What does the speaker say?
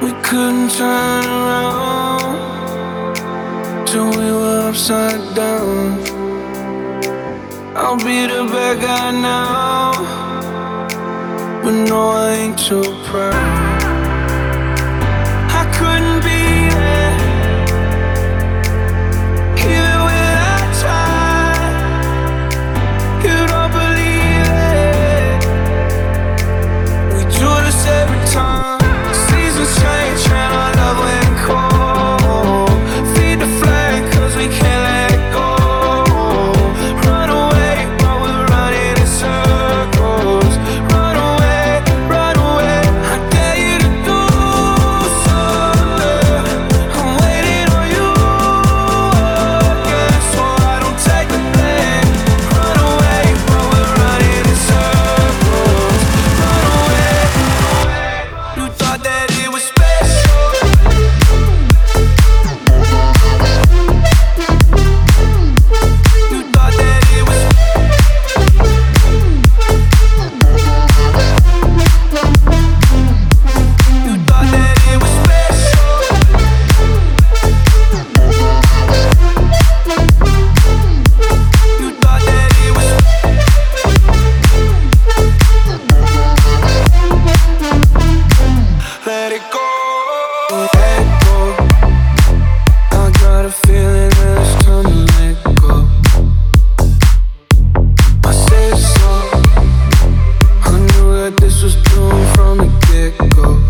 We couldn't turn around till we were upside down. I'll be the bad guy now, but no, I ain't too proud. I couldn't be there, even when I tried. You don't believe it. We do this every time. Seasons change and our love went cold. Feed the flame 'cause we can't let go. Run away while we're running in circles. Run away, run away. I dare you to do something. I'm waiting on you again, so I don't take the blame. Run away while we're running in circles. Run away, run away. You thought that it was special. You thought that it was. You thought that it was special. You thought that it was. Let it go. Let go. I got a feeling that it's time to let go. I said so. I knew that this was doomed from the get-go.